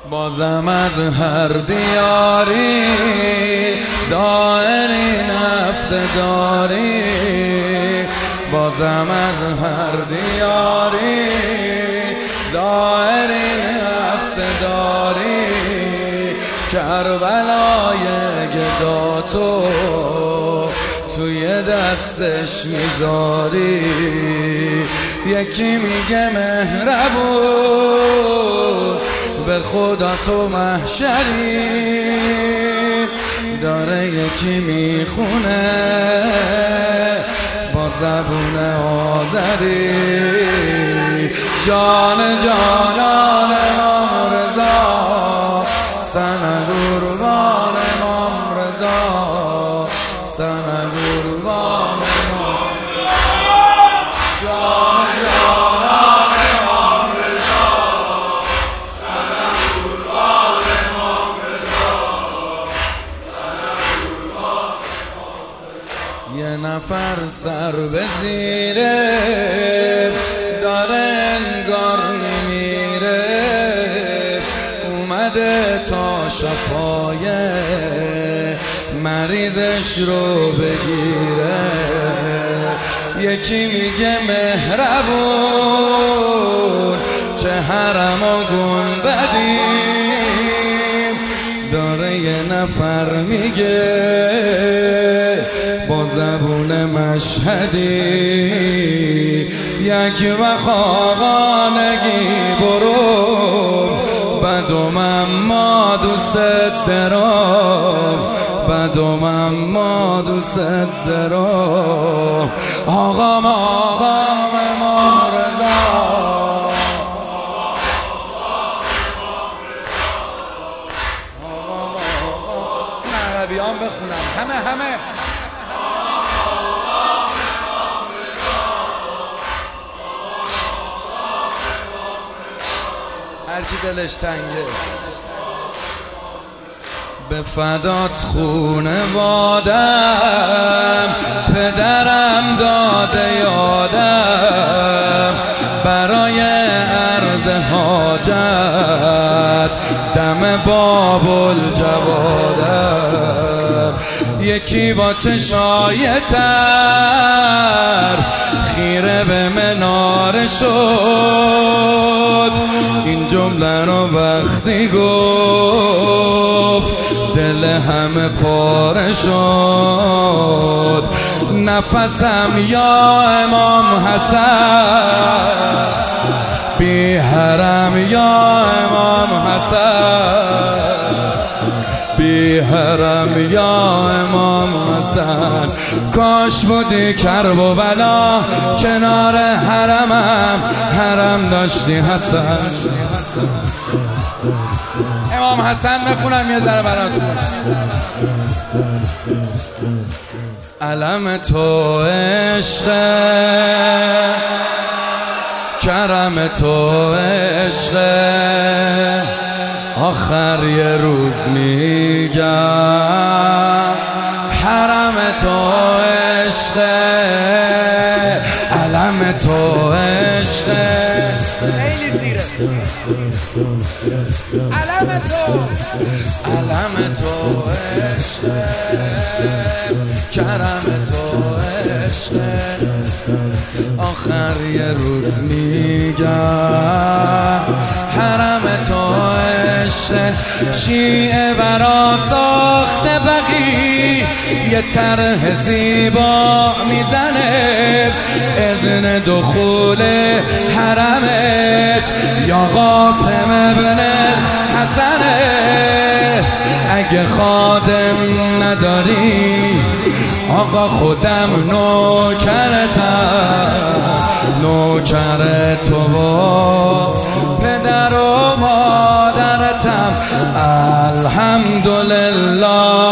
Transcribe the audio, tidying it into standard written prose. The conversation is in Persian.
بازم از هر دیاری ظاهری نفت داری، بازم از هر دیاری ظاهری نفت داری. کربلای گداتو توی دستش میذاری، یکی میگه مهربون به خدا تو محشری، داره یکی میخونه با زبون آذری. جان جانان امام رضا، سند قربان امام رضا، سند قربان امام جان جانان امام رضا، سند قربان امام رضا، سند قربان امام رضا. یه نفر سر به زیره داره انگار میمیره، اومده تا شفای مریضش رو بگیره. یکی میگه مهربون چه حرم و گنبدیم، داره یه نفر میگه با زبون مشهدی، یک وقت آقا نگی برو بدم اما دوست دارم، بدم اما دوست دارم. آقام امام رضا، این عربیان بخونم همه هرکی دلش تنگه. به فدات خونه بادم، پدرم داده یادم، برای عرض حاجت دم باب الجوادم. یکی با چشای تر خیره به مناره شد، این جمله رو وقتی گفت دل همه پاره شد. نفسم یا امام حسن، بی حرم یا امام حسن، بی حرم یا امام حسن. کاش بودی کرب و بلا کنار حرمم، حرم داشتی حسن. امام حسن بخونم یه ذره براتون. علم تو عشقه، کرم تو عشقه، آخر یه روز میگم حرم تو عشقه، علم تو عشقه. خیلی زیره. علم تو عشقه، کرم تو عشقه، آخر یه روز میگم حرم تو عشقه. شیعه برا ساخته بقی یه طرح زیبا میزنه، اذن دخول حرمت یا قاسم ابن الحسنه. اگه خادم نداری آقا خودم نوکرتم، نوکر تو و پدر و مادرتم. الحمدلله